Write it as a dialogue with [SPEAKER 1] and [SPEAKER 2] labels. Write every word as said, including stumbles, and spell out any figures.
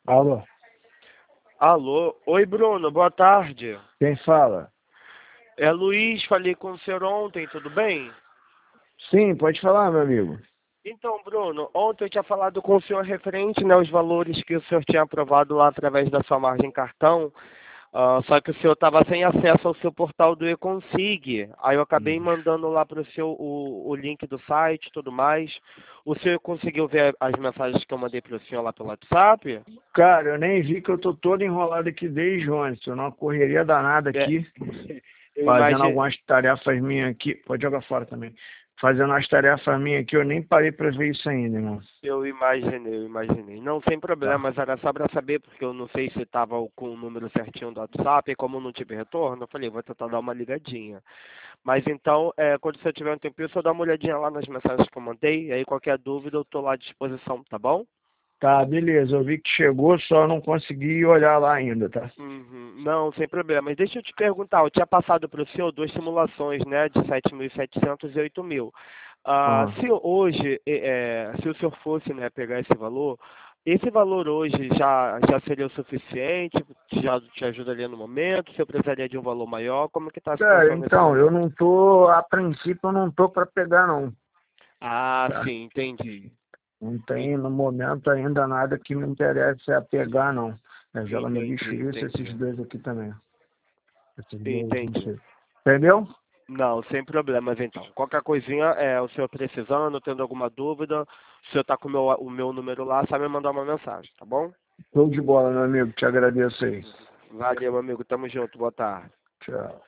[SPEAKER 1] Alô,
[SPEAKER 2] Alô, oi Bruno, boa tarde.
[SPEAKER 1] quem fala?
[SPEAKER 2] É Luiz, falei com o senhor ontem, tudo bem?
[SPEAKER 1] Sim, pode falar, meu amigo.
[SPEAKER 2] Então, Bruno, ontem eu tinha falado com o senhor referente, né, aos valores que o senhor tinha aprovado lá através da sua margem cartão, ah, só que o senhor estava sem acesso ao seu portal do eConsig. Aí eu acabei
[SPEAKER 1] Hum.
[SPEAKER 2] mandando lá para o senhor o, o link do site e tudo mais. O senhor conseguiu ver as mensagens que eu mandei para o senhor lá pelo WhatsApp?
[SPEAKER 1] Cara, eu nem vi que eu tô todo enrolado aqui desde ontem. Tô numa correria danada
[SPEAKER 2] É,
[SPEAKER 1] aqui,
[SPEAKER 2] eu
[SPEAKER 1] fazendo
[SPEAKER 2] imagino.
[SPEAKER 1] algumas tarefas minhas aqui. Pode jogar fora também. Fazendo umas tarefas minhas aqui, eu nem parei pra ver isso ainda, irmão.
[SPEAKER 2] Eu imaginei, eu imaginei. Não, sem problema,
[SPEAKER 1] Tá.
[SPEAKER 2] mas era só para saber, porque eu não sei se estava com o número certinho do WhatsApp, e como não tive retorno, eu falei, vou tentar dar uma ligadinha. Mas então, é, quando você tiver um tempinho, só dá uma olhadinha lá nas mensagens que eu mandei, e aí qualquer dúvida eu estou lá à disposição, tá bom?
[SPEAKER 1] Tá, beleza. Eu vi que chegou, só não consegui olhar lá ainda, tá?
[SPEAKER 2] Uhum. Não, sem problema. Mas deixa eu te perguntar, eu tinha passado para o senhor duas simulações, né, de sete mil e setecentos e oito mil. Ah,
[SPEAKER 1] Ah.
[SPEAKER 2] se hoje, é, se o senhor fosse, né, pegar esse valor, esse valor hoje já, já seria o suficiente? Já te ajudaria no momento? Se eu precisaria de um valor maior? Como que está a
[SPEAKER 1] Cara,
[SPEAKER 2] situação nesse
[SPEAKER 1] então, eu
[SPEAKER 2] momento?
[SPEAKER 1] não tô, a princípio, eu não tô pra pegar, não.
[SPEAKER 2] Ah,
[SPEAKER 1] Tá?
[SPEAKER 2] sim, entendi.
[SPEAKER 1] Não
[SPEAKER 2] En-
[SPEAKER 1] tem no momento ainda nada que me interesse a pegar, não. Eu jogo no bicho
[SPEAKER 2] Entendi,
[SPEAKER 1] isso, esses
[SPEAKER 2] entendi.
[SPEAKER 1] dois aqui também. Esses dois, não
[SPEAKER 2] Entendi.
[SPEAKER 1] sei. Entendeu?
[SPEAKER 2] Não, sem problemas então. Qualquer coisinha, é, o senhor precisando, tendo alguma dúvida, o senhor tá com o meu, o meu número lá, sabe me mandar uma mensagem, tá bom?
[SPEAKER 1] Show de bola, meu amigo. Te agradeço aí.
[SPEAKER 2] Valeu, amigo. Tamo junto. Boa tarde.
[SPEAKER 1] Tchau.